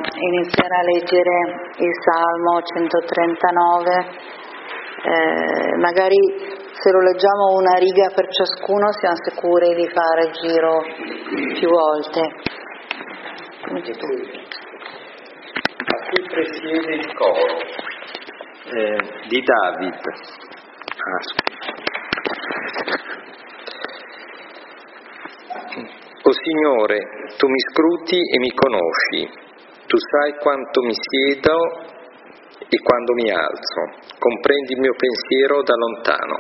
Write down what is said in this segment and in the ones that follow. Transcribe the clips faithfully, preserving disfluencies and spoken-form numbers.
iniziare a leggere il Salmo centotrentanove, eh, magari se lo leggiamo una riga per ciascuno siamo sicuri di fare il giro più volte. A cui presiede il coro? Eh, di David. Ah, O Signore, tu mi scruti e mi conosci, tu sai quanto mi siedo e quando mi alzo, comprendi il mio pensiero da lontano.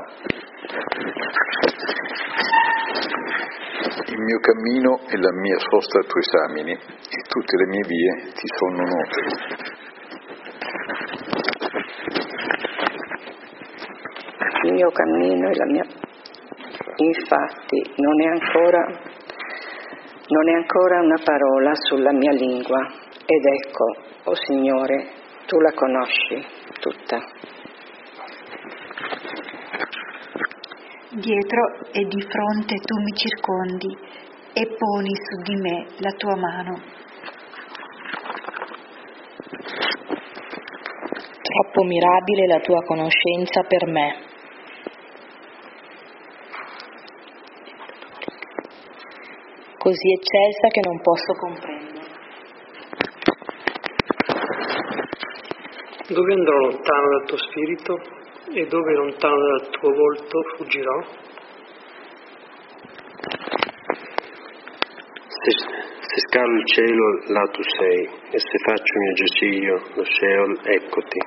Il mio cammino e la mia sosta tu esamini, e tutte le mie vie ti sono note. Il mio cammino e la mia... Infatti non è ancora... Non è ancora una parola sulla mia lingua, ed ecco, o Signore, tu la conosci tutta. Dietro e di fronte tu mi circondi e poni su di me la tua mano. Troppo mirabile la tua conoscenza per me. Così eccelsa che non posso comprendere. Dove andrò lontano dal tuo spirito e dove lontano dal tuo volto fuggirò? Se, se scalo il cielo, là tu sei, e se faccio il mio giaciglio, lo Sheol, eccoti.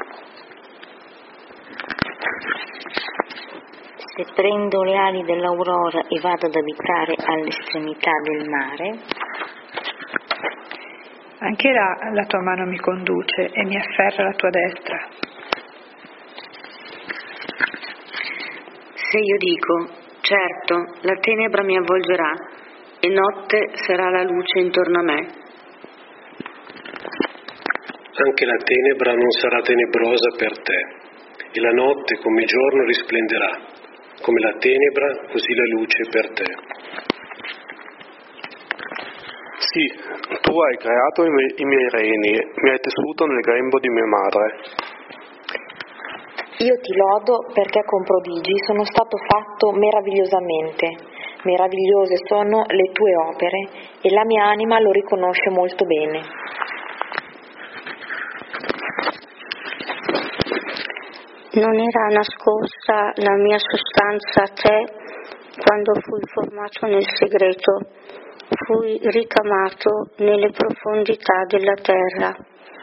Se prendo le ali dell'aurora e vado ad abitare all'estremità del mare, anche là la tua mano mi conduce e mi afferra la tua destra. se io dico, certo, la tenebra mi avvolgerà e notte sarà la luce intorno a me, anche la tenebra non sarà tenebrosa per te, e la notte come il giorno risplenderà. Come la tenebra, così la luce per te. Sì, tu hai creato i miei, i miei reni, mi hai tessuto nel grembo di mia madre. Io ti lodo perché con prodigi sono stato fatto meravigliosamente. Meravigliose sono le tue opere e la mia anima lo riconosce molto bene. Non era nascosta la mia sostanza a te quando fui formato nel segreto, fui ricamato nelle profondità della terra.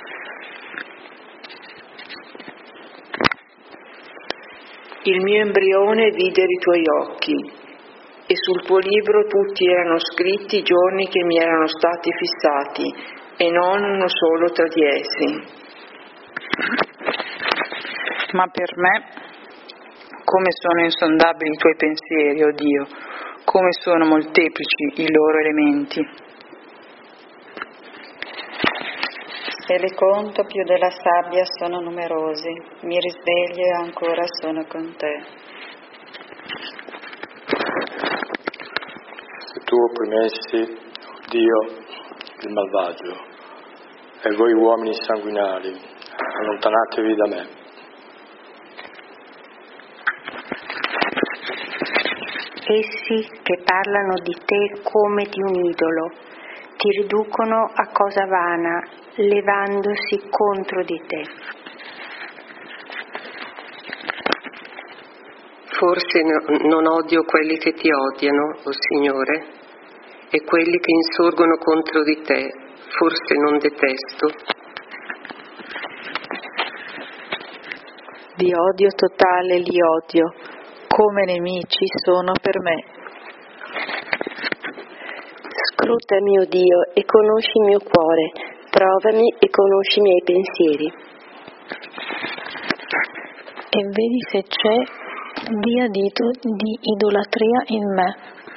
Il mio embrione vide i tuoi occhi e sul tuo libro tutti erano scritti i giorni che mi erano stati fissati e non uno solo tra di essi. Ma per me, come sono insondabili i tuoi pensieri, o Dio, come sono molteplici i loro elementi. Se li conto più della sabbia sono numerosi, mi risveglio e ancora sono con te. Se tu opprimessi, oh Dio, il malvagio, e voi uomini sanguinari, allontanatevi da me. Essi che parlano di te come di un idolo, ti riducono a cosa vana, levandosi contro di te. Forse no, non odio quelli che ti odiano, o Signore, e quelli che insorgono contro di te, forse non detesto. Di odio totale li odio, come nemici sono per me. Scrutami, o Dio, e conosci il mio cuore, provami e conosci i miei pensieri. E vedi se c'è di adito di idolatria in me.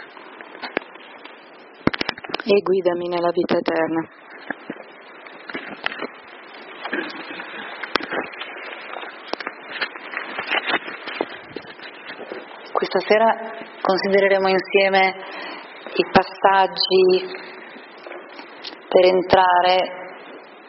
E guidami nella vita eterna. Questa sera considereremo insieme i passaggi per entrare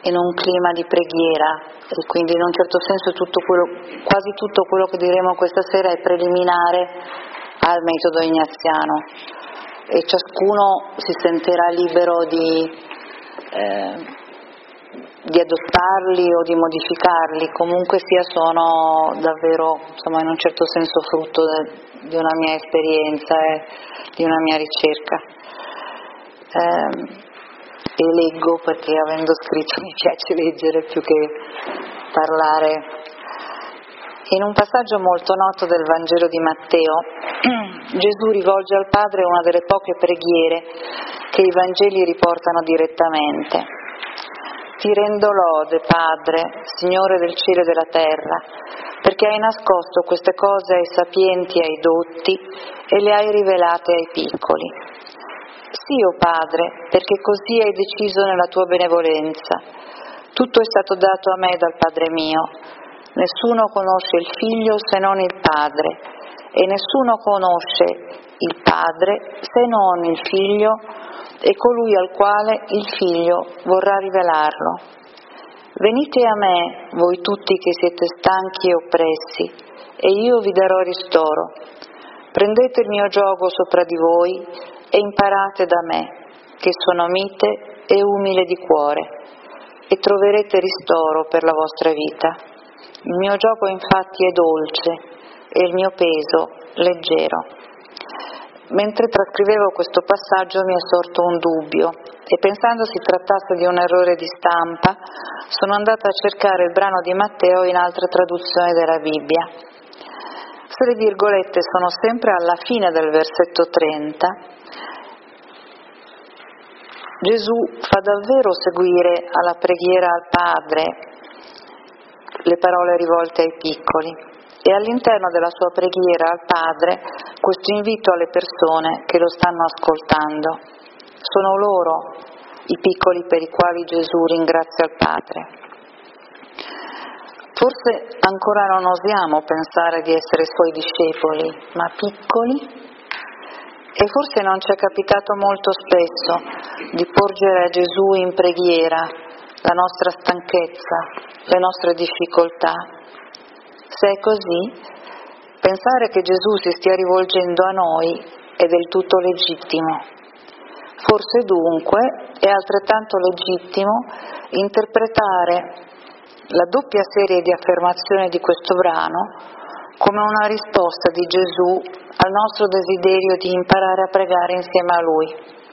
in un clima di preghiera, e quindi in un certo senso tutto quello, quasi tutto quello che diremo questa sera è preliminare al metodo ignaziano, e ciascuno si sentirà libero di, eh, di adottarli o di modificarli. Comunque sia, sono davvero, insomma, in un certo senso frutto de, di una mia esperienza e di una mia ricerca. Eh, e leggo perché, avendo scritto, mi piace leggere più che parlare. In un passaggio molto noto del Vangelo di Matteo, Gesù rivolge al Padre una delle poche preghiere che i Vangeli riportano direttamente. Ti rendo lode, Padre, Signore del cielo e della terra, perché hai nascosto queste cose ai sapienti e ai dotti e le hai rivelate ai piccoli. Sì, o Padre, perché così hai deciso nella tua benevolenza. Tutto è stato dato a me dal Padre mio. Nessuno conosce il Figlio se non il Padre, e nessuno conosce il Padre se non il Figlio e colui al quale il Figlio vorrà rivelarlo. Venite a me, voi tutti che siete stanchi e oppressi, e io vi darò ristoro. Prendete il mio giogo sopra di voi e imparate da me, che sono mite e umile di cuore, e troverete ristoro per la vostra vita. Il mio giogo infatti è dolce e il mio peso leggero. Mentre trascrivevo questo passaggio mi è sorto un dubbio, e pensando si trattasse di un errore di stampa, sono andata a cercare il brano di Matteo in altre traduzioni della Bibbia. Se le virgolette sono sempre alla fine del versetto trenta, Gesù fa davvero seguire alla preghiera al Padre le parole rivolte ai piccoli, e all'interno della sua preghiera al Padre questo invito alle persone che lo stanno ascoltando. Sono loro i piccoli per i quali Gesù ringrazia il Padre. Forse ancora non osiamo pensare di essere suoi discepoli, ma piccoli? E forse non ci è capitato molto spesso di porgere a Gesù in preghiera la nostra stanchezza, le nostre difficoltà. Se è così, pensare che Gesù si stia rivolgendo a noi è del tutto legittimo. Forse dunque è altrettanto legittimo interpretare la doppia serie di affermazioni di questo brano come una risposta di Gesù al nostro desiderio di imparare a pregare insieme a Lui.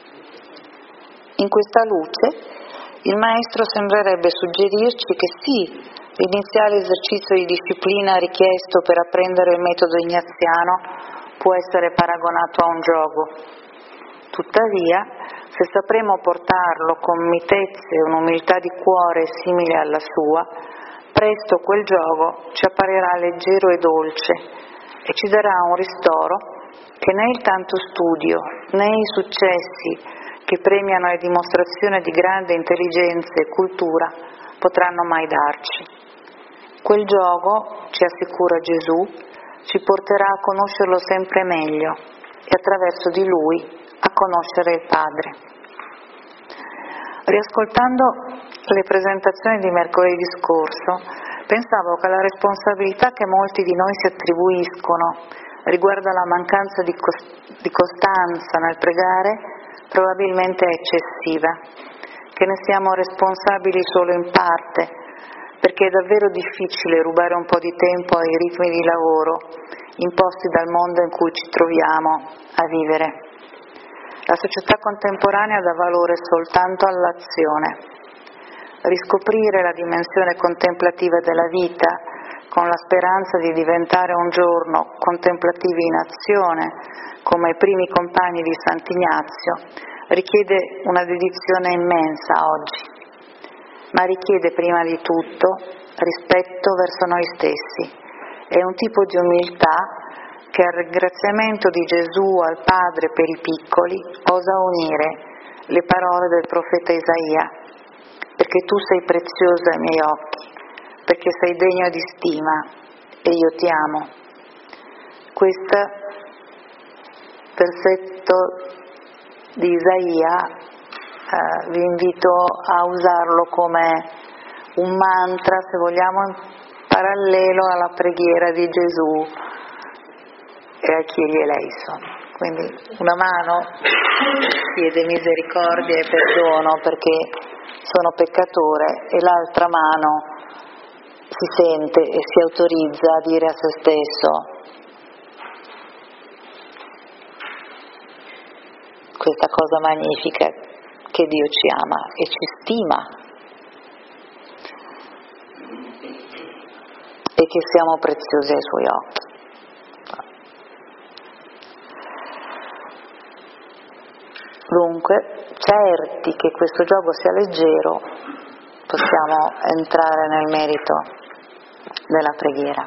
In questa luce, il Maestro sembrerebbe suggerirci che sì, l'iniziale esercizio di disciplina richiesto per apprendere il metodo ignaziano può essere paragonato a un giogo. Tuttavia, se sapremo portarlo con mitezze e un'umiltà di cuore simile alla sua, presto quel giogo ci apparirà leggero e dolce e ci darà un ristoro che né il tanto studio né i successi che premiano le dimostrazioni di grande intelligenza e cultura potranno mai darci. Quel giogo, ci assicura Gesù, ci porterà a conoscerlo sempre meglio e attraverso di lui a conoscere il Padre. Riascoltando le presentazioni di mercoledì scorso, pensavo che la responsabilità che molti di noi si attribuiscono riguardo alla mancanza di, cost- di costanza nel pregare probabilmente è eccessiva, che ne siamo responsabili solo in parte, perché è davvero difficile rubare un po' di tempo ai ritmi di lavoro imposti dal mondo in cui ci troviamo a vivere. La società contemporanea dà valore soltanto all'azione. Riscoprire la dimensione contemplativa della vita con la speranza di diventare un giorno contemplativi in azione, come i primi compagni di Sant'Ignazio, richiede una dedizione immensa oggi, ma richiede prima di tutto rispetto verso noi stessi e un tipo di umiltà che al ringraziamento di Gesù al Padre per i piccoli osa unire le parole del profeta Isaia: perché tu sei prezioso ai miei occhi, perché sei degno di stima e io ti amo. Questo versetto di Isaia eh, vi invito a usarlo come un mantra, se vogliamo, in parallelo alla preghiera di Gesù e a chi gli eleison. Quindi una mano chiede misericordia e perdono perché sono peccatore e l'altra mano si sente e si autorizza a dire a se stesso: questa cosa magnifica che Dio ci ama e ci stima e che siamo preziosi ai Suoi occhi. Dunque, certi che questo gioco sia leggero, possiamo entrare nel merito della preghiera.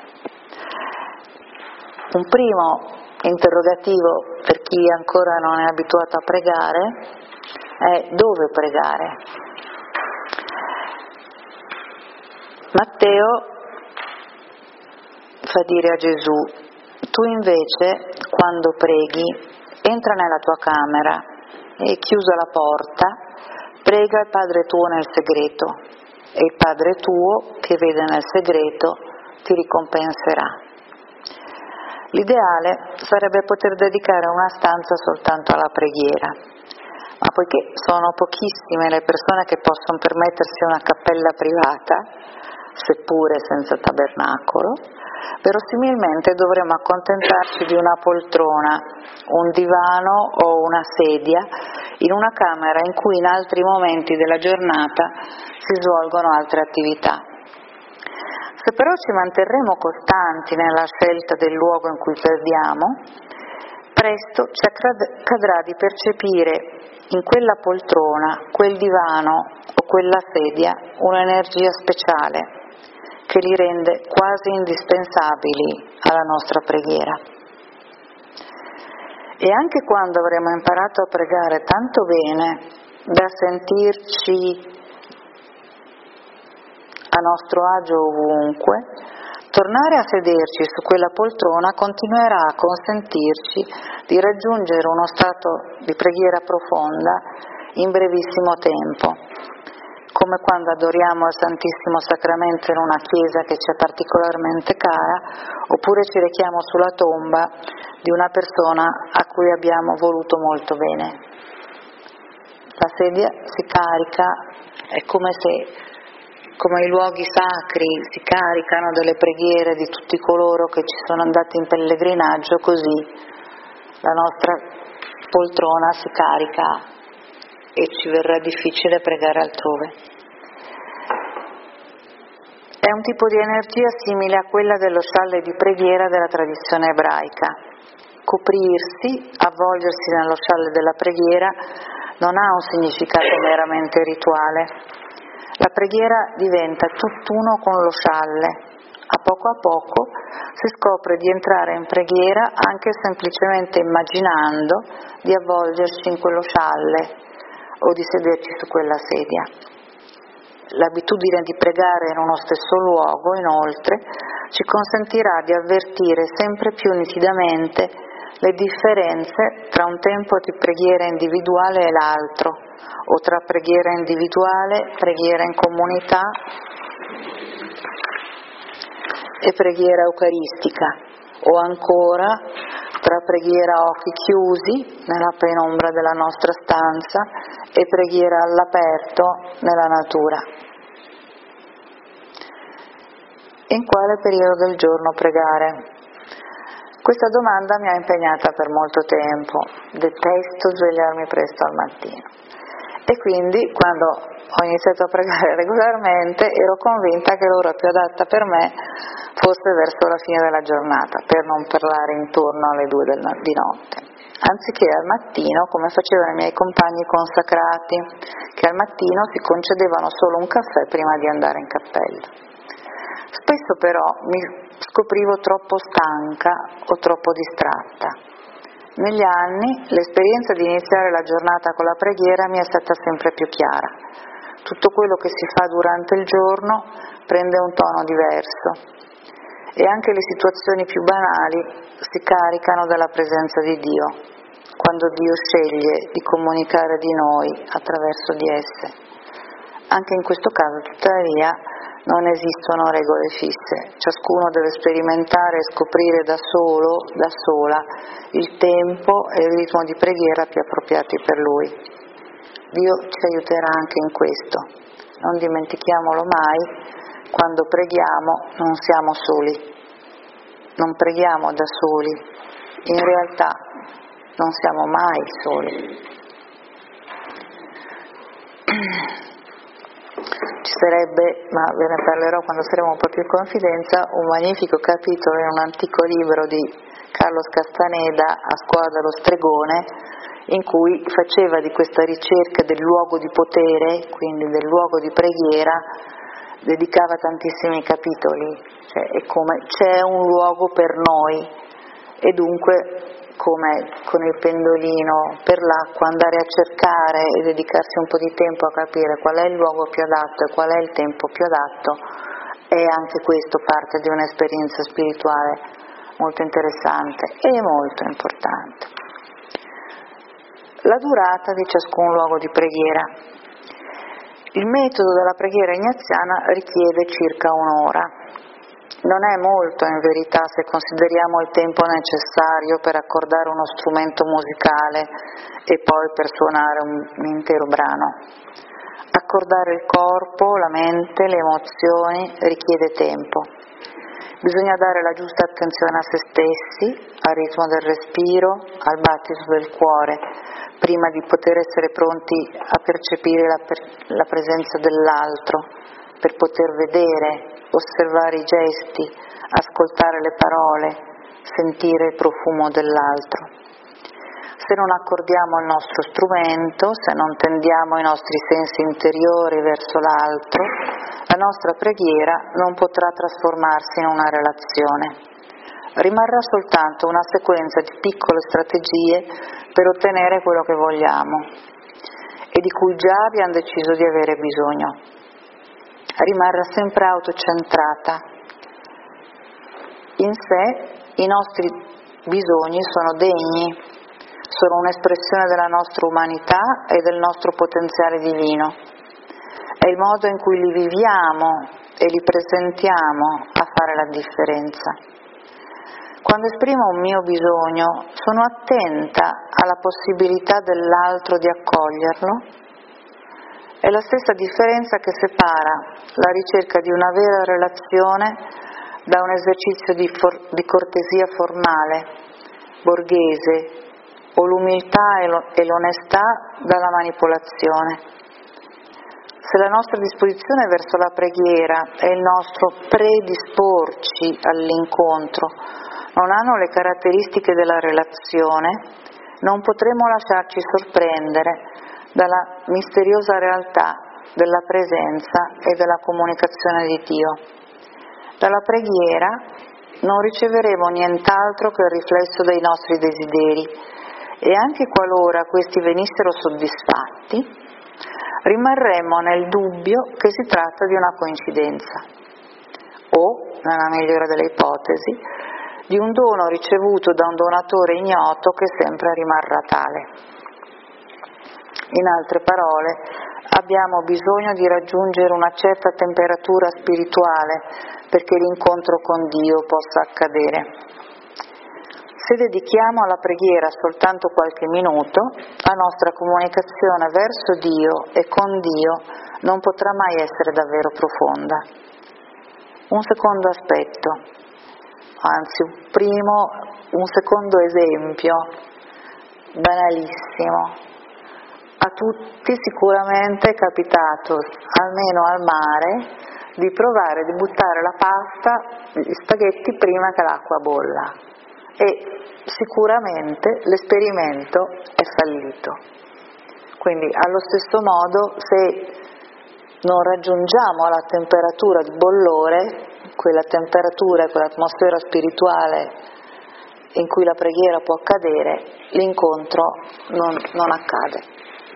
Un primo interrogativo per chi ancora non è abituato a pregare è: dove pregare? Matteo fa dire a Gesù: tu invece, quando preghi, entra nella tua camera e, chiusa la porta, prega il Padre tuo nel segreto, e il Padre tuo, che vede nel segreto, ti ricompenserà. L'ideale sarebbe poter dedicare una stanza soltanto alla preghiera, ma poiché sono pochissime le persone che possono permettersi una cappella privata, seppure senza tabernacolo, verosimilmente dovremo accontentarci di una poltrona, un divano o una sedia in una camera in cui in altri momenti della giornata si svolgono altre attività. Se però ci manterremo costanti nella scelta del luogo in cui preghiamo, presto ci accadrà di percepire in quella poltrona, quel divano o quella sedia un'energia speciale che li rende quasi indispensabili alla nostra preghiera. E anche quando avremo imparato a pregare tanto bene da sentirci a nostro agio ovunque, tornare a sederci su quella poltrona continuerà a consentirci di raggiungere uno stato di preghiera profonda in brevissimo tempo, come quando adoriamo il Santissimo Sacramento in una chiesa che ci è particolarmente cara, oppure ci rechiamo sulla tomba di una persona a cui abbiamo voluto molto bene. La sedia si carica, è come se, come i luoghi sacri si caricano delle preghiere di tutti coloro che ci sono andati in pellegrinaggio, così la nostra poltrona si carica e ci verrà difficile pregare altrove. È un tipo di energia simile a quella dello scialle di preghiera della tradizione ebraica. Coprirsi, avvolgersi nello scialle della preghiera non ha un significato meramente rituale. La preghiera diventa tutt'uno con lo scialle. A poco a poco si scopre di entrare in preghiera anche semplicemente immaginando di avvolgerci in quello scialle o di sederci su quella sedia. L'abitudine di pregare in uno stesso luogo, inoltre, ci consentirà di avvertire sempre più nitidamente le differenze tra un tempo di preghiera individuale e l'altro, o tra preghiera individuale, preghiera in comunità e preghiera eucaristica, o ancora tra preghiera a occhi chiusi nella penombra della nostra stanza e preghiera all'aperto nella natura. In quale periodo del giorno pregare? Questa domanda mi ha impegnata per molto tempo. Detesto svegliarmi presto al mattino. E quindi, quando ho iniziato a pregare regolarmente, ero convinta che l'ora più adatta per me fosse verso la fine della giornata, per non parlare intorno alle due del, di notte, anziché al mattino, come facevano i miei compagni consacrati, che al mattino si concedevano solo un caffè prima di andare in cappella. Spesso però mi scoprivo troppo stanca o troppo distratta. Negli anni l'esperienza di iniziare la giornata con la preghiera mi è stata sempre più chiara. Tutto quello che si fa durante il giorno prende un tono diverso e anche le situazioni più banali si caricano dalla presenza di Dio, quando Dio sceglie di comunicare di noi attraverso di esse. Anche in questo caso, tuttavia, non esistono regole fisse, ciascuno deve sperimentare e scoprire da solo, da sola, il tempo e il ritmo di preghiera più appropriati per lui. Dio ci aiuterà anche in questo. Non dimentichiamolo mai, quando preghiamo non siamo soli, non preghiamo da soli, in realtà non siamo mai soli. Ci sarebbe, ma ve ne parlerò quando saremo un po' più in confidenza, un magnifico capitolo in un antico libro di Carlos Castaneda, A scuola dello stregone, in cui faceva di questa ricerca del luogo di potere, quindi del luogo di preghiera, dedicava tantissimi capitoli, cioè è come c'è un luogo per noi e dunque come con il pendolino per l'acqua andare a cercare e dedicarsi un po' di tempo a capire qual è il luogo più adatto e qual è il tempo più adatto, è anche questo parte di un'esperienza spirituale molto interessante e molto importante. La durata di ciascun luogo di preghiera. Il metodo della preghiera ignaziana richiede circa un'ora. Non è molto in verità se consideriamo il tempo necessario per accordare uno strumento musicale e poi per suonare un, un intero brano. Accordare il corpo, la mente, le emozioni richiede tempo. Bisogna dare la giusta attenzione a se stessi, al ritmo del respiro, al battito del cuore, prima di poter essere pronti a percepire la, la presenza dell'altro, per poter vedere, osservare i gesti, ascoltare le parole, sentire il profumo dell'altro. Se non accordiamo il nostro strumento, se non tendiamo i nostri sensi interiori verso l'altro, la nostra preghiera non potrà trasformarsi in una relazione. Rimarrà soltanto una sequenza di piccole strategie per ottenere quello che vogliamo e di cui già abbiamo deciso di avere bisogno. Rimarrà sempre autocentrata. In sé i nostri bisogni sono degni, sono un'espressione della nostra umanità e del nostro potenziale divino. È il modo in cui li viviamo e li presentiamo a fare la differenza. Quando esprimo un mio bisogno, sono attenta alla possibilità dell'altro di accoglierlo. È la stessa differenza che separa la ricerca di una vera relazione da un esercizio di, for- di cortesia formale, borghese, o l'umiltà e, lo- e l'onestà dalla manipolazione. Se la nostra disposizione verso la preghiera e il nostro predisporci all'incontro non hanno le caratteristiche della relazione, non potremo lasciarci sorprendere dalla misteriosa realtà della presenza e della comunicazione di Dio. Dalla preghiera non riceveremo nient'altro che il riflesso dei nostri desideri e anche qualora questi venissero soddisfatti, rimarremmo nel dubbio che si tratta di una coincidenza o, nella migliore delle ipotesi, di un dono ricevuto da un donatore ignoto che sempre rimarrà tale. In altre parole, abbiamo bisogno di raggiungere una certa temperatura spirituale perché l'incontro con Dio possa accadere. Se dedichiamo alla preghiera soltanto qualche minuto, la nostra comunicazione verso Dio e con Dio non potrà mai essere davvero profonda. Un secondo aspetto, anzi un primo, un secondo esempio, banalissimo. A tutti sicuramente è capitato, almeno al mare, di provare di buttare la pasta, gli spaghetti prima che l'acqua bolla e sicuramente l'esperimento è fallito. Quindi allo stesso modo, se non raggiungiamo la temperatura di bollore, quella temperatura e quell'atmosfera spirituale in cui la preghiera può accadere, l'incontro non, non accade.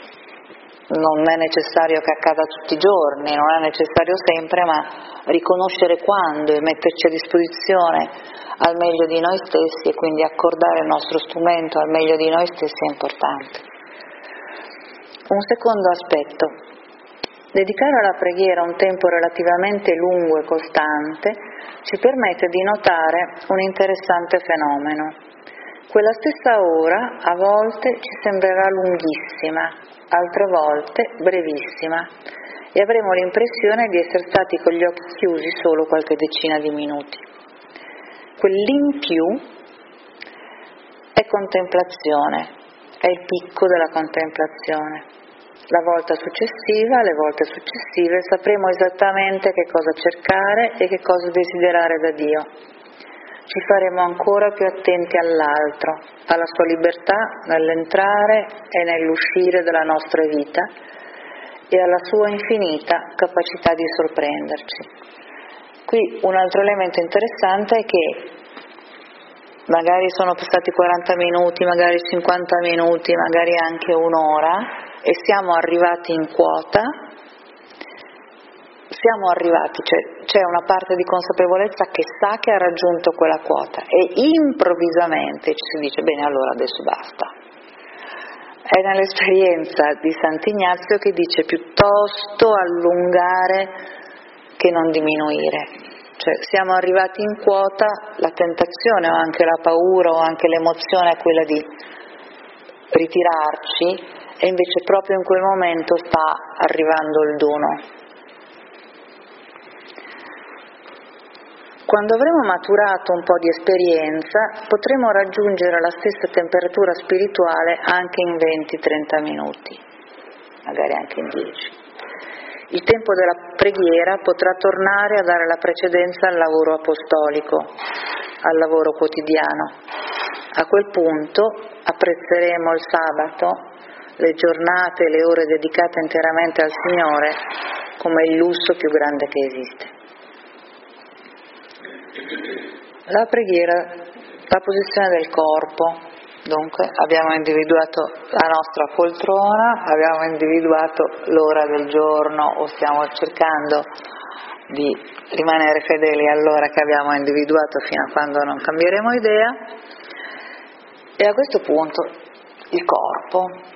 Non è necessario che accada tutti i giorni, non è necessario sempre, ma riconoscere quando e metterci a disposizione al meglio di noi stessi e quindi accordare il nostro strumento al meglio di noi stessi è importante. Un secondo aspetto. Dedicare alla preghiera un tempo relativamente lungo e costante ci permette di notare un interessante fenomeno. Quella stessa ora a volte ci sembrerà lunghissima, altre volte brevissima, e avremo l'impressione di essere stati con gli occhi chiusi solo qualche decina di minuti. Quell'in più è contemplazione, è il picco della contemplazione. La volta successiva, le volte successive, sapremo esattamente che cosa cercare e che cosa desiderare da Dio. Ci faremo ancora più attenti all'altro, alla sua libertà nell'entrare e nell'uscire dalla nostra vita e alla sua infinita capacità di sorprenderci. Qui un altro elemento interessante è che magari sono passati quaranta minuti, magari cinquanta minuti, magari anche un'ora, e siamo arrivati in quota, siamo arrivati, cioè c'è una parte di consapevolezza che sa che ha raggiunto quella quota e improvvisamente ci si dice bene, allora adesso basta. È nell'esperienza di Sant'Ignazio che dice piuttosto allungare che non diminuire. Cioè siamo arrivati in quota, la tentazione o anche la paura o anche l'emozione è quella di ritirarci, e invece proprio in quel momento sta arrivando il dono. Quando avremo maturato un po' di esperienza potremo raggiungere la stessa temperatura spirituale anche in venti trenta minuti, magari anche in dieci. Il tempo della preghiera potrà tornare a dare la precedenza al lavoro apostolico, al lavoro quotidiano. A quel punto apprezzeremo il sabato, le giornate e le ore dedicate interamente al Signore come il lusso più grande che esiste. La preghiera, la posizione del corpo. Dunque abbiamo individuato la nostra poltrona, abbiamo individuato l'ora del giorno o stiamo cercando di rimanere fedeli all'ora che abbiamo individuato fino a quando non cambieremo idea, e a questo punto il corpo.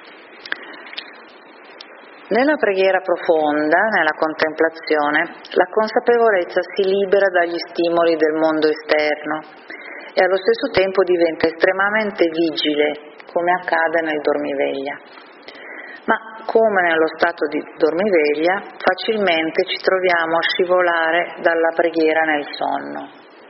Nella preghiera profonda, nella contemplazione, la consapevolezza si libera dagli stimoli del mondo esterno e allo stesso tempo diventa estremamente vigile, come accade nel dormiveglia. Ma come nello stato di dormiveglia, facilmente ci troviamo a scivolare dalla preghiera nel sonno.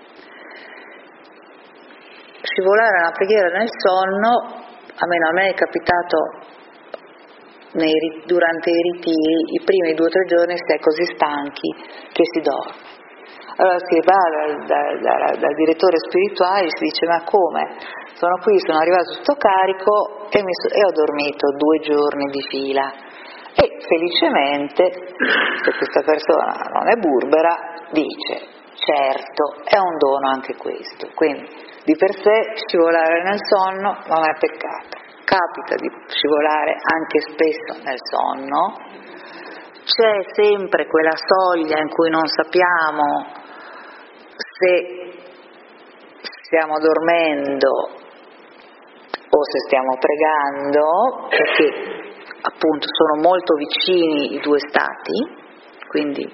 Scivolare nella preghiera nel sonno, almeno a me è capitato nei, durante i ritiri, i primi due o tre giorni si è così stanchi che si dorme. Allora si va dal, dal, dal, dal direttore spirituale e si dice: ma come? Sono qui, sono arrivato sto carico e, mi, e ho dormito due giorni di fila. E felicemente, se questa persona non è burbera, dice: certo, è un dono anche questo. Quindi di per sé scivolare nel sonno non è peccato. Capita di scivolare anche spesso nel sonno, c'è sempre quella soglia in cui non sappiamo se stiamo dormendo o se stiamo pregando, perché appunto sono molto vicini i due stati, quindi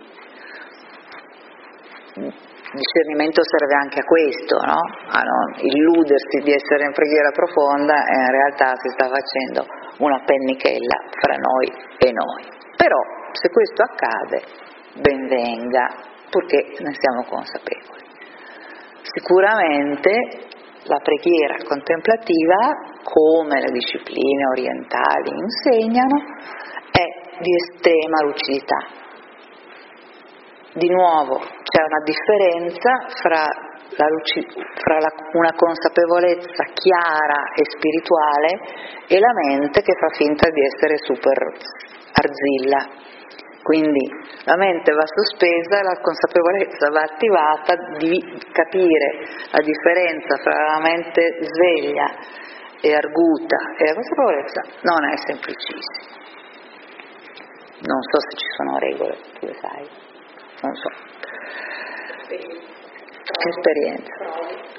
il discernimento serve anche a questo, no? A non illudersi di essere in preghiera profonda e in realtà si sta facendo una pennichella fra noi e noi. Però se questo accade, ben venga, purché ne siamo consapevoli. Sicuramente la preghiera contemplativa, come le discipline orientali insegnano, è di estrema lucidità. Di nuovo c'è una differenza fra, la luci- fra la, una consapevolezza chiara e spirituale e la mente che fa finta di essere super arzilla. Quindi la mente va sospesa e la consapevolezza va attivata, di capire la differenza fra la mente sveglia e arguta e la consapevolezza non è semplicissima. Non so se ci sono regole, tu le sai. Non so. Esperienza.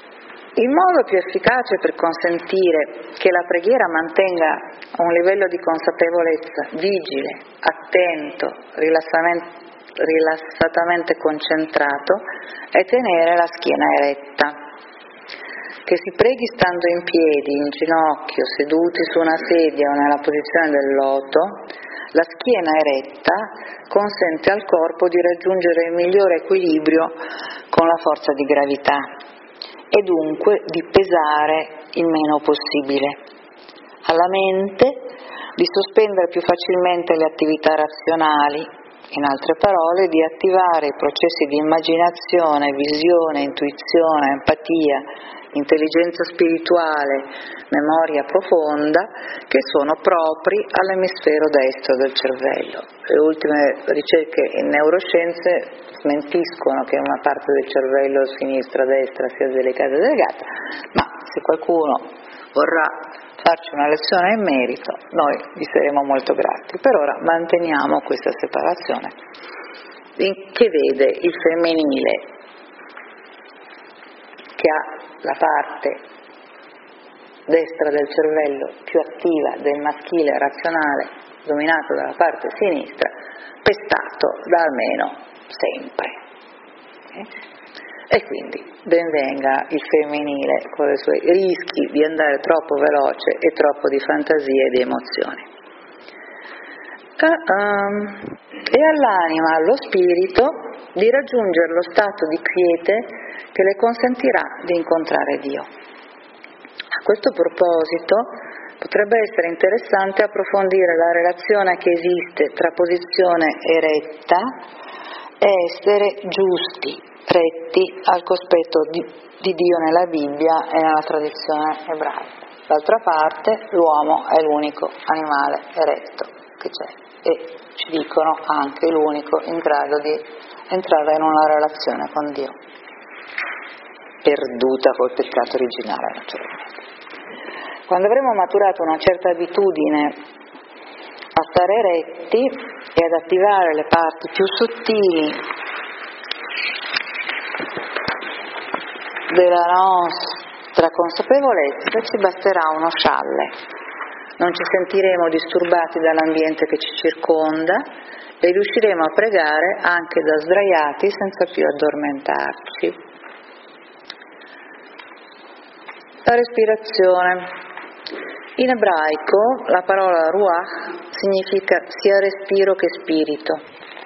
Il modo più efficace per consentire che la preghiera mantenga un livello di consapevolezza vigile, attento, rilassatamente concentrato è tenere la schiena eretta. Che si preghi stando in piedi, in ginocchio, seduti su una sedia o nella posizione del loto, la schiena eretta consente al corpo di raggiungere il migliore equilibrio con la forza di gravità e dunque di pesare il meno possibile. Alla mente di sospendere più facilmente le attività razionali, in altre parole di attivare i processi di immaginazione, visione, intuizione, empatia, intelligenza spirituale, memoria profonda, che sono propri all'emisfero destro del cervello. Le ultime ricerche in neuroscienze smentiscono che una parte del cervello sinistra, destra sia delicata e delegata, ma se qualcuno vorrà farci una lezione in merito, noi vi saremo molto grati. Per ora manteniamo questa separazione che vede il femminile che ha la parte destra del cervello più attiva del maschile razionale dominato dalla parte sinistra, pestato da almeno sempre. E quindi benvenga il femminile con i suoi rischi di andare troppo veloce e troppo di fantasia e di emozioni. Uh-um. E all'anima, allo spirito, di raggiungere lo stato di quiete che le consentirà di incontrare Dio. A questo proposito potrebbe essere interessante approfondire la relazione che esiste tra posizione eretta e essere giusti, retti al cospetto di, di Dio nella Bibbia e nella tradizione ebraica. D'altra parte l'uomo è l'unico animale eretto che c'è e ci dicono anche l'unico in grado di entrare in una relazione con Dio, perduta col peccato originale naturalmente. Quando avremo maturato una certa abitudine a stare eretti e ad attivare le parti più sottili della nostra consapevolezza, ci basterà uno scialle. Non ci sentiremo disturbati dall'ambiente che ci circonda e riusciremo a pregare anche da sdraiati senza più addormentarci. La respirazione. In ebraico la parola ruach significa sia respiro che spirito.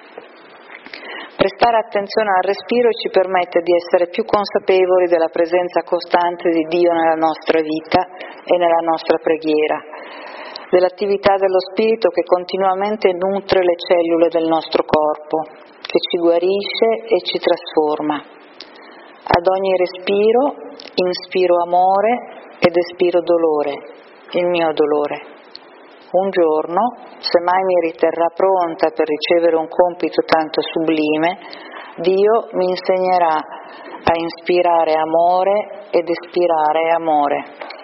Prestare attenzione al respiro ci permette di essere più consapevoli della presenza costante di Dio nella nostra vita e nella nostra preghiera, dell'attività dello spirito che continuamente nutre le cellule del nostro corpo, che ci guarisce e ci trasforma. Ad ogni respiro inspiro amore ed espiro dolore, il mio dolore. Un giorno, se mai mi riterrà pronta per ricevere un compito tanto sublime, Dio mi insegnerà a inspirare amore ed espirare amore.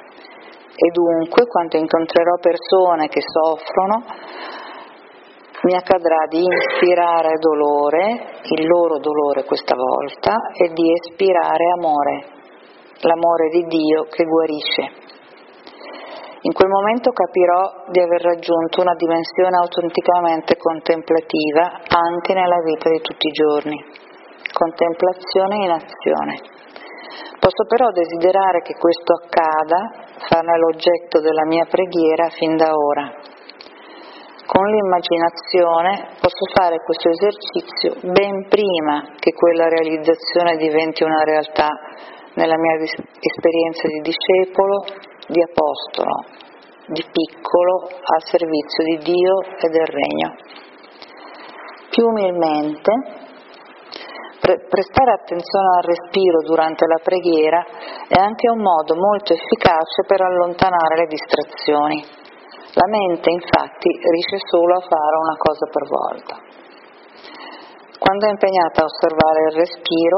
E dunque, quando incontrerò persone che soffrono, mi accadrà di inspirare dolore, il loro dolore questa volta, e di espirare amore, l'amore di Dio che guarisce. In quel momento capirò di aver raggiunto una dimensione autenticamente contemplativa anche nella vita di tutti i giorni. Contemplazione in azione. Posso però desiderare che questo accada, farne l'oggetto della mia preghiera fin da ora. Con l'immaginazione posso fare questo esercizio ben prima che quella realizzazione diventi una realtà nella mia esperienza di discepolo, di apostolo, di piccolo al servizio di Dio e del Regno. Più umilmente, pre- prestare attenzione al respiro durante la preghiera è anche un modo molto efficace per allontanare le distrazioni. La mente, infatti, riesce solo a fare una cosa per volta. Quando è impegnata a osservare il respiro,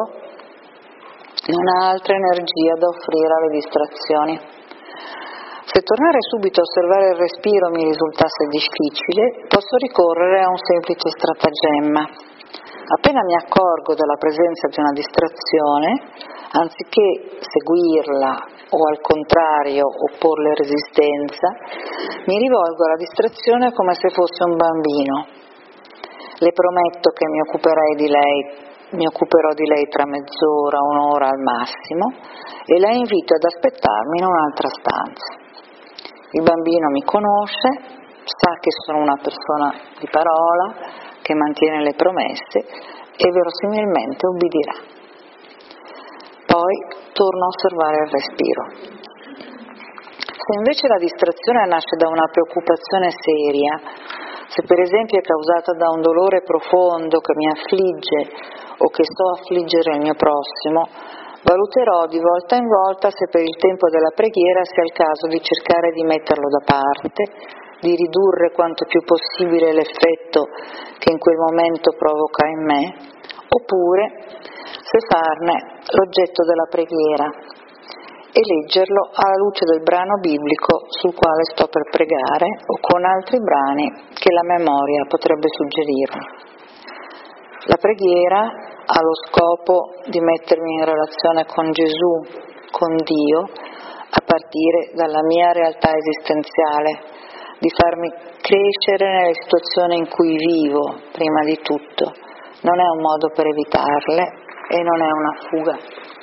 non ha altra energia da offrire alle distrazioni. Se tornare subito a osservare il respiro mi risultasse difficile, posso ricorrere a un semplice stratagemma. Appena mi accorgo della presenza di una distrazione, anziché seguirla o al contrario opporle resistenza, mi rivolgo alla distrazione come se fosse un bambino. Le prometto che mi occuperei di lei, mi occuperò di lei tra mezz'ora, un'ora al massimo, e la invito ad aspettarmi in un'altra stanza. Il bambino mi conosce, sa che sono una persona di parola, che mantiene le promesse e verosimilmente ubbidirà. Poi torno a osservare il respiro. Se invece la distrazione nasce da una preoccupazione seria, se per esempio è causata da un dolore profondo che mi affligge o che so affliggere il mio prossimo, valuterò di volta in volta se per il tempo della preghiera sia il caso di cercare di metterlo da parte, di ridurre quanto più possibile l'effetto che in quel momento provoca in me, oppure se farne l'oggetto della preghiera e leggerlo alla luce del brano biblico sul quale sto per pregare o con altri brani che la memoria potrebbe suggerirmi. La preghiera ha lo scopo di mettermi in relazione con Gesù, con Dio, a partire dalla mia realtà esistenziale, di farmi crescere nelle situazioni in cui vivo, prima di tutto. Non è un modo per evitarle e non è una fuga.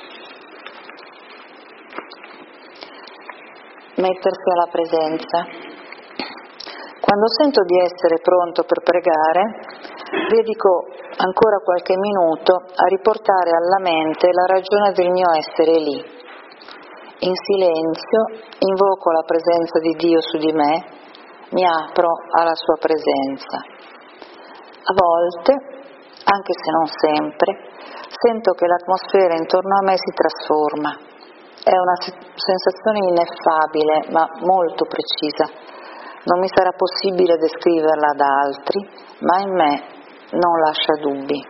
Mettersi alla presenza. Quando sento di essere pronto per pregare, dedico ancora qualche minuto a riportare alla mente la ragione del mio essere lì. In silenzio invoco la presenza di Dio su di me, mi apro alla sua presenza. A volte, anche se non sempre, sento che l'atmosfera intorno a me si trasforma. È una sensazione ineffabile, ma molto precisa. Non mi sarà possibile descriverla ad altri, ma in me non lascia dubbi.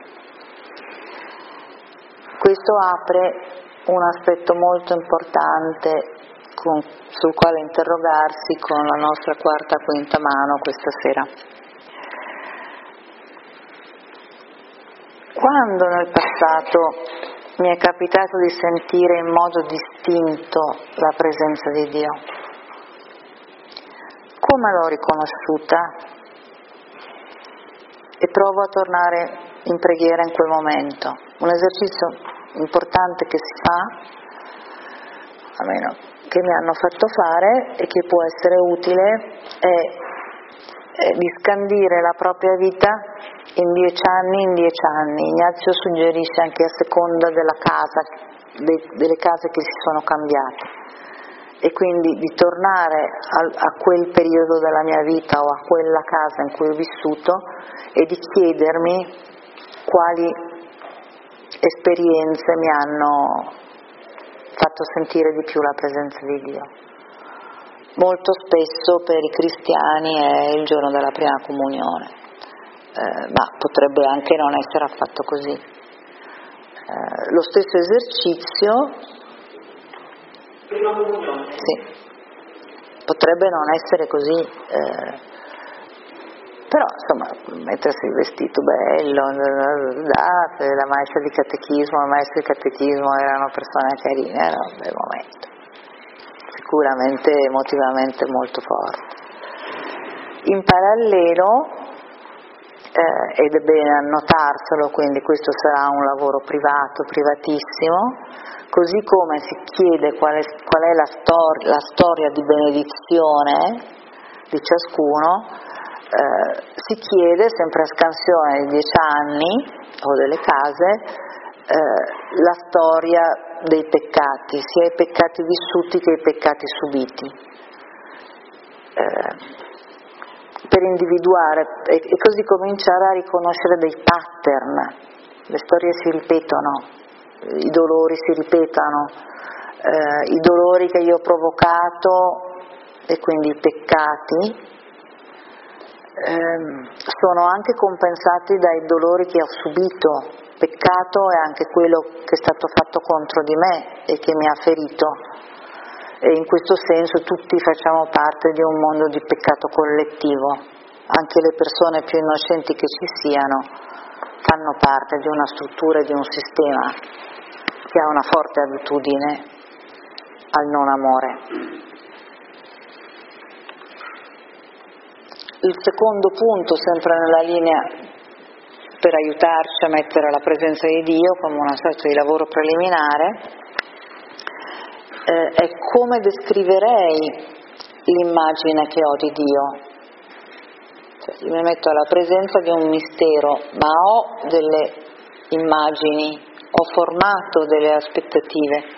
Questo apre un aspetto molto importante con, sul quale interrogarsi con la nostra quarta quinta mano questa sera. Quando nel passato mi è capitato di sentire in modo distinto la presenza di Dio, come l'ho riconosciuta? E provo a tornare in preghiera in quel momento. Un esercizio importante che si fa, almeno che mi hanno fatto fare e che può essere utile, è, è di scandire la propria vita in dieci anni in dieci anni. Ignazio suggerisce anche a seconda della casa, de, delle case che si sono cambiate, e quindi di tornare a, a quel periodo della mia vita o a quella casa in cui ho vissuto e di chiedermi quali esperienze mi hanno fatto sentire di più la presenza di Dio. Molto spesso per i cristiani è il giorno della prima comunione, eh, ma potrebbe anche non essere affatto così. Eh, lo stesso esercizio prima comunione. Sì, potrebbe non essere così, eh, però insomma mettersi il vestito bello, la maestra di catechismo, il maestro di catechismo erano persone carine, era un bel momento, sicuramente emotivamente molto forte. In parallelo, eh, ed è bene annotarselo, quindi questo sarà un lavoro privato, privatissimo, così come si chiede qual è, qual è la, stor- la storia di benedizione di ciascuno, eh, si chiede sempre a scansione di dieci anni o delle case eh, la storia dei peccati, sia i peccati vissuti che i peccati subiti, eh, per individuare e, e così cominciare a riconoscere dei pattern. Le storie si ripetono, i dolori si ripetono, eh, i dolori che io ho provocato e quindi i peccati ehm, sono anche compensati dai dolori che ho subito. Peccato è anche quello che è stato fatto contro di me e che mi ha ferito, e in questo senso tutti facciamo parte di un mondo di peccato collettivo, anche le persone più innocenti che ci siano fanno parte di una struttura e di un sistema che ha una forte abitudine al non amore. Il secondo punto, sempre nella linea per aiutarci a mettere la presenza di Dio come una sorta di lavoro preliminare, eh, è come descriverei l'immagine che ho di Dio. Cioè, io mi metto alla presenza di un mistero, ma ho delle immagini, ho formato delle aspettative.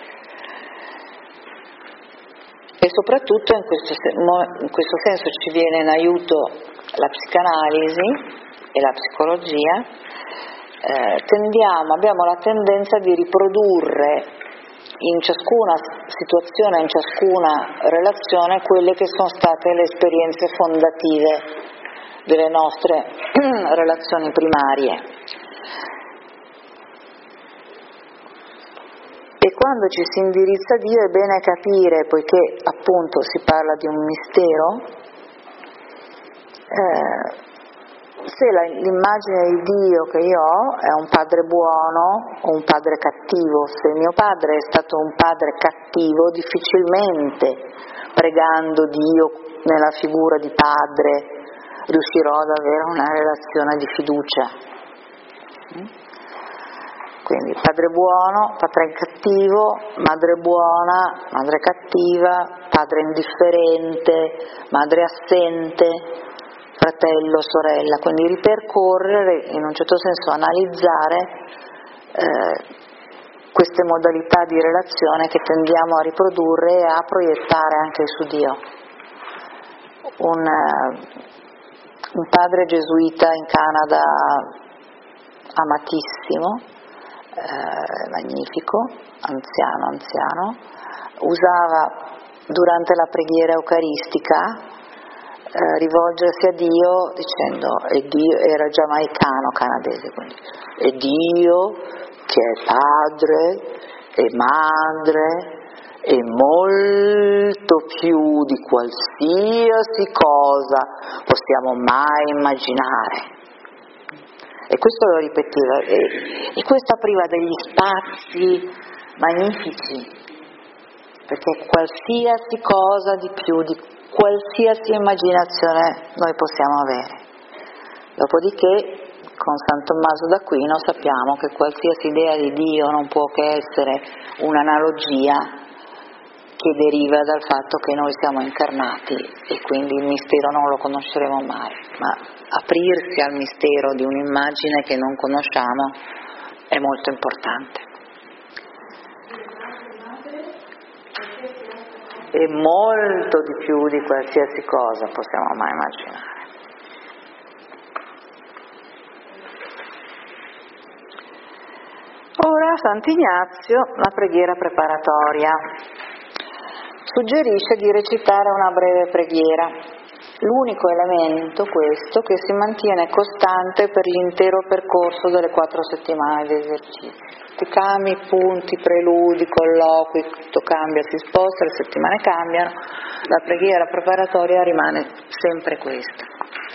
E soprattutto in questo, in questo senso ci viene in aiuto la psicanalisi e la psicologia. Eh, tendiamo, abbiamo la tendenza di riprodurre in ciascuna situazione, in ciascuna relazione, quelle che sono state le esperienze fondative delle nostre relazioni primarie. E quando ci si indirizza a Dio è bene capire, poiché appunto si parla di un mistero, eh, se la, l'immagine di Dio che io ho è un padre buono o un padre cattivo. Se mio padre è stato un padre cattivo, difficilmente pregando Dio nella figura di padre riuscirò ad avere una relazione di fiducia. Quindi padre buono, padre cattivo, madre buona, madre cattiva, padre indifferente, madre assente, fratello, sorella. Quindi ripercorrere, in un certo senso analizzare eh, queste modalità di relazione che tendiamo a riprodurre e a proiettare anche su Dio. Un, un padre gesuita in Canada amatissimo, Eh, magnifico, anziano, anziano, usava durante la preghiera eucaristica eh, rivolgersi a Dio dicendo, e Dio, era giamaicano, canadese, quindi, e Dio che è padre e madre e molto più di qualsiasi cosa possiamo mai immaginare. E questo lo ripeteva, e, e questo apriva degli spazi magnifici, perché qualsiasi cosa di più, di qualsiasi immaginazione noi possiamo avere. Dopodiché, con San Tommaso d'Aquino sappiamo che qualsiasi idea di Dio non può che essere un'analogia che deriva dal fatto che noi siamo incarnati e quindi il mistero non lo conosceremo mai, ma aprirsi al mistero di un'immagine che non conosciamo è molto importante. E molto di più di qualsiasi cosa possiamo mai immaginare. Ora Sant'Ignazio, la preghiera preparatoria, suggerisce di recitare una breve preghiera. L'unico elemento questo che si mantiene costante per l'intero percorso delle quattro settimane di esercizio. Ti cambi, punti, preludi, colloqui, tutto cambia, si sposta, le settimane cambiano, la preghiera preparatoria rimane sempre questa.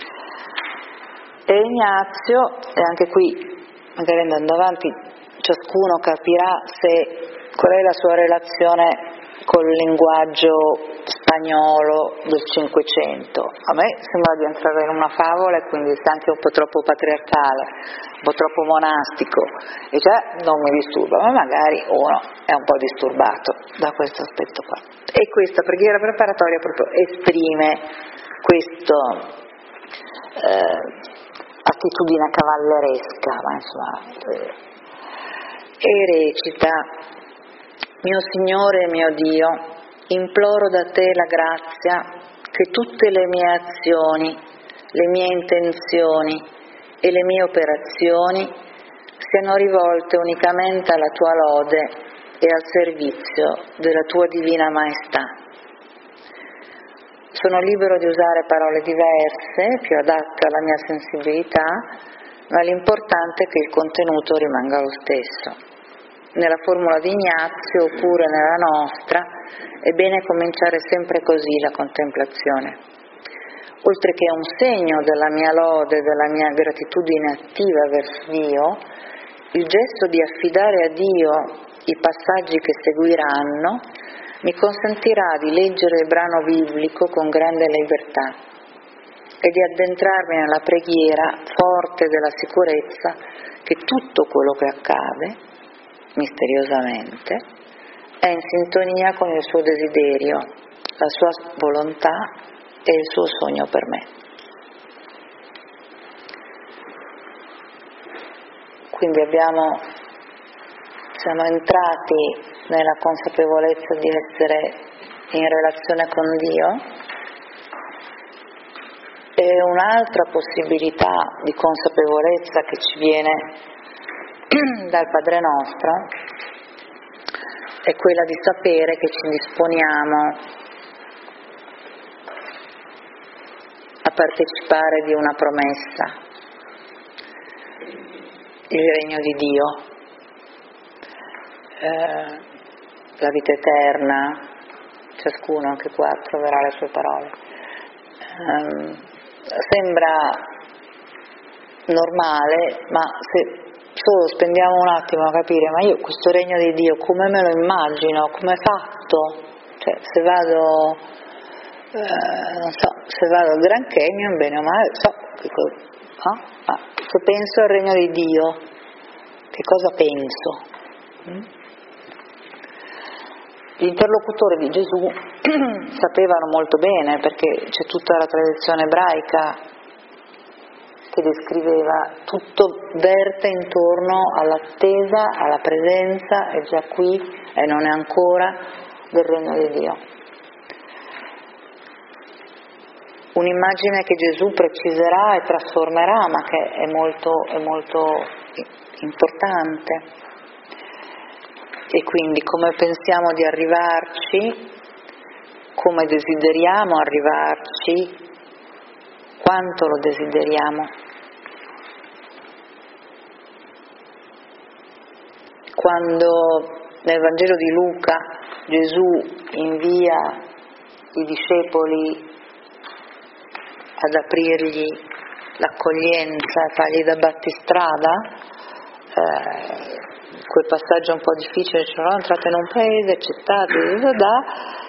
E Ignazio, e anche qui, magari andando avanti, ciascuno capirà se qual è la sua relazione col linguaggio spagnolo del Cinquecento. A me sembra di entrare in una favola e quindi sia anche un po' troppo patriarcale, un po' troppo monastico, e già non mi disturba, ma magari uno è un po' disturbato da questo aspetto qua. E questa preghiera preparatoria proprio esprime questa eh, attitudine cavalleresca, ma insomma, eh, e recita: mio Signore e mio Dio, imploro da te la grazia che tutte le mie azioni, le mie intenzioni e le mie operazioni siano rivolte unicamente alla tua lode e al servizio della tua divina maestà. Sono libero di usare parole diverse, più adatte alla mia sensibilità, ma l'importante è che il contenuto rimanga lo stesso. Nella formula di Ignazio oppure nella nostra è bene cominciare sempre così la contemplazione. oltre che un segno della mia lode, della mia gratitudine attiva verso Dio, il gesto di affidare a Dio i passaggi che seguiranno mi consentirà di leggere il brano biblico con grande libertà e di addentrarmi nella preghiera forte della sicurezza che tutto quello che accade, misteriosamente, è in sintonia con il suo desiderio, la sua volontà e il suo sogno per me. Quindi abbiamo, siamo entrati nella consapevolezza di essere in relazione con Dio, e un'altra possibilità di consapevolezza che ci viene dal Padre nostro è quella di sapere che ci disponiamo a partecipare di una promessa, il regno di Dio, eh, la vita eterna, ciascuno anche qua troverà le sue parole. Eh, sembra normale, ma se solo spendiamo un attimo a capire, ma io questo regno di Dio come me lo immagino, come è fatto? Cioè, se vado eh, non so, se vado al Grand Canyon, bene o male, so che cosa, no? Ma se penso al regno di Dio, che cosa penso? Mm? Gli interlocutori di Gesù sapevano molto bene, perché c'è tutta la tradizione ebraica che descriveva, tutto verte intorno all'attesa, alla presenza, è già qui e non è ancora, del regno di Dio. Un'immagine che Gesù preciserà e trasformerà, ma che è molto, è molto importante. E quindi come pensiamo di arrivarci, come desideriamo arrivarci, quanto lo desideriamo. Quando nel Vangelo di Luca Gesù invia i discepoli ad aprirgli l'accoglienza e fargli da battistrada, eh, quel passaggio un po' difficile, cioè, no, entrate in un paese, accettate, da,